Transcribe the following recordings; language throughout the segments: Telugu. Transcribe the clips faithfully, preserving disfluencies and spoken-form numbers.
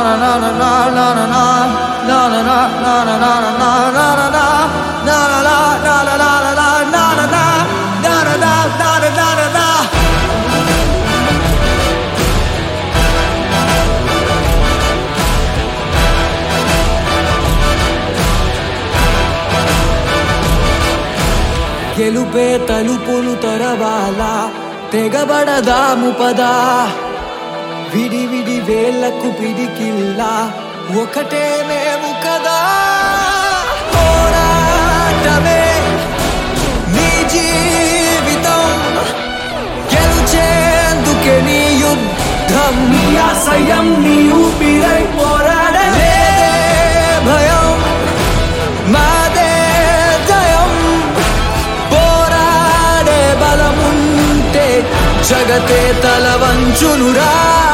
గెలుపే తలుపులు తరవాలా తెగబడదాము పదా విడి విడి వేళ్లకు పిడికిల్లా ఒకటే మేము కదా పోరాటమే నీ జీవితం గెలిచేందుకే నీ యుద్ధం నీ ఆశయం నీ ఊపిరై పోరాడలే భయం మాదే జయం పోరాడే బలముంటే జగతే తల వంచునురా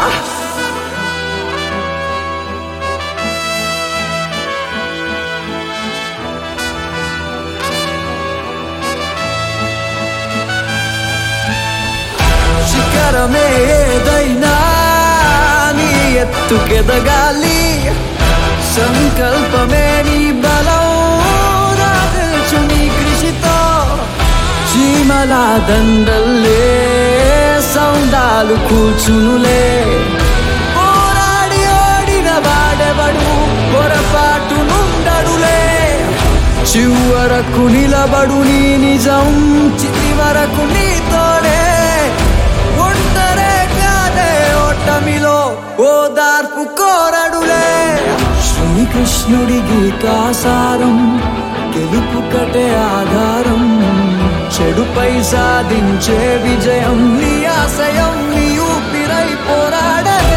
శిఖరమే ఏదైనా నీ ఎత్తుకెదగాలి సంకల్పమే నీ బలం రాగల్చు నీ కృషితో చీమల దండల్లే సౌందాలు కూర్చునులే పోరాడి ఓడిన వాడెవడు పొరపాటు నుండడులే చివరకు నిలబడు నీ నిజం చితి వరకు నీతోనే ఒంటరే కాదే ఓటమిలో ఓదార్పు కోరడులే శ్రీకృష్ణుడి గీతాసారం గెలుపు కటే ఆధారం చెడుపై సాధించే విజయం నీ ఆశయం నీ ఊపిరై పోరాడలే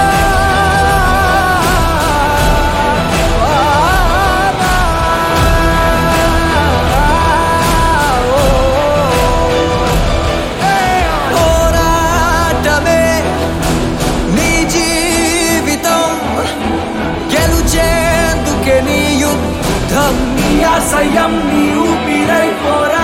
పోరాటమే నీ జీవితం గెలుచేందుకే నీ యుద్ధం నీ ఆశయం నీ ఊపిరై పోరా